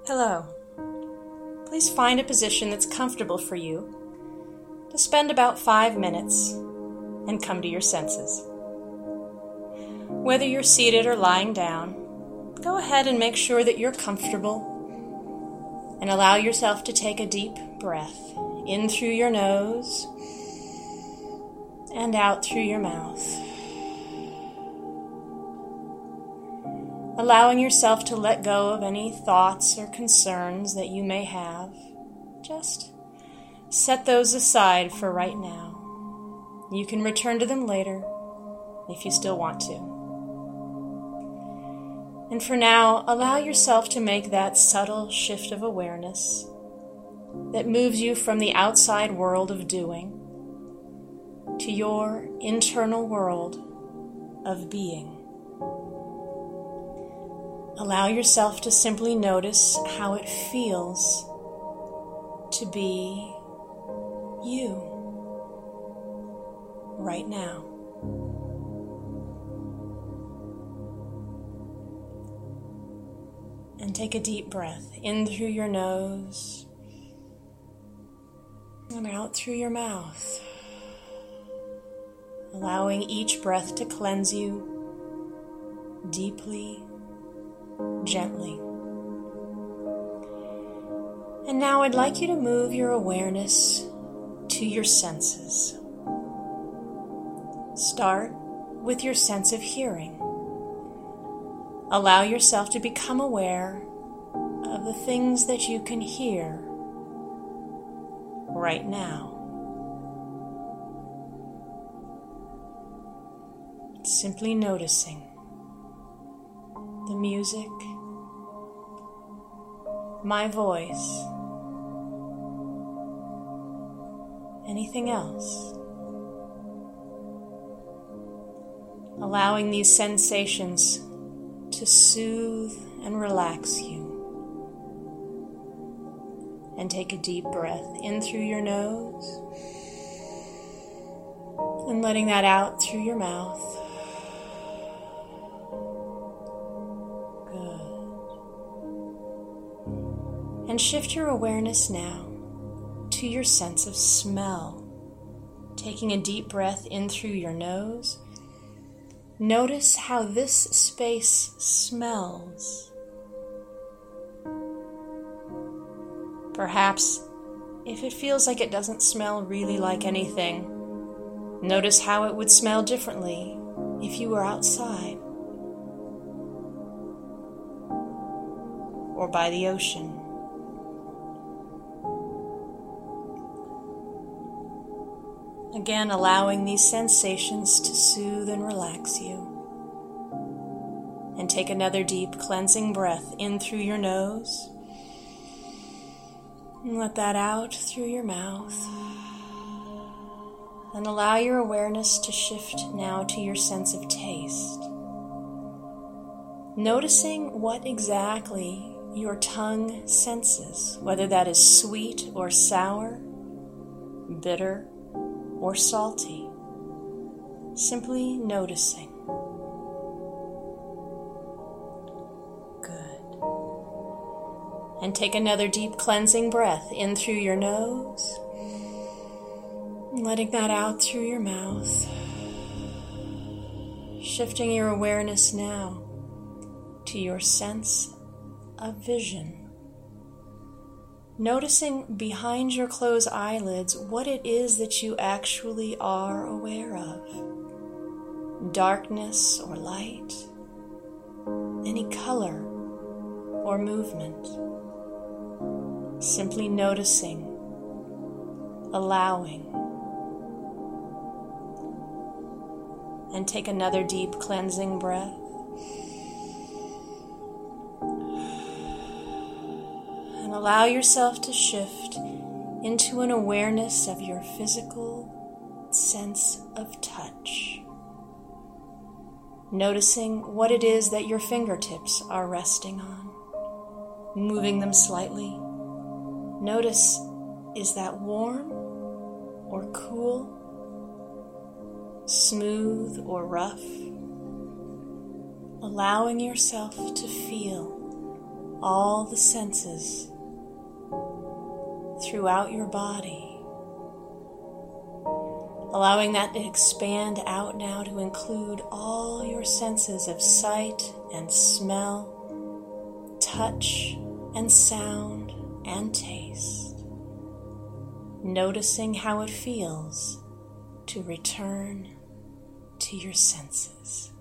Hello. Please find a position that's comfortable for you to spend about 5 minutes and come to your senses. Whether you're seated or lying down, go ahead and make sure that you're comfortable and allow yourself to take a deep breath in through your nose and out through your mouth. Allowing yourself to let go of any thoughts or concerns that you may have. Just set those aside for right now. You can return to them later if you still want to. And for now, allow yourself to make that subtle shift of awareness that moves you from the outside world of doing to your internal world of being. Allow yourself to simply notice how it feels to be you right now. And take a deep breath in through your nose and out through your mouth, allowing each breath to cleanse you deeply, gently. And now I'd like you to move your awareness to your senses. Start with your sense of hearing. Allow yourself to become aware of the things that you can hear right now. Simply noticing the music, my voice, anything else. Allowing these sensations to soothe and relax you. And take a deep breath in through your nose and letting that out through your mouth. And shift your awareness now to your sense of smell. Taking a deep breath in through your nose. Notice how this space smells. Perhaps if it feels like it doesn't smell really like anything, notice how it would smell differently if you were outside or by the ocean. Again, allowing these sensations to soothe and relax you. And take another deep cleansing breath in through your nose. And let that out through your mouth. And allow your awareness to shift now to your sense of taste. Noticing what exactly your tongue senses, whether that is sweet or sour, bitter or salty. Simply noticing. Good. And take another deep cleansing breath in through your nose, letting that out through your mouth. Shifting your awareness now to your sense of vision. Noticing behind your closed eyelids what it is that you actually are aware of. Darkness or light, any color or movement. Simply noticing, allowing. And take another deep cleansing breath. And allow yourself to shift into an awareness of your physical sense of touch. Noticing what it is that your fingertips are resting on. Moving them slightly. Notice, is that warm or cool? Smooth or rough? Allowing yourself to feel all the senses throughout your body, allowing that to expand out now to include all your senses of sight and smell, touch and sound and taste, noticing how it feels to return to your senses.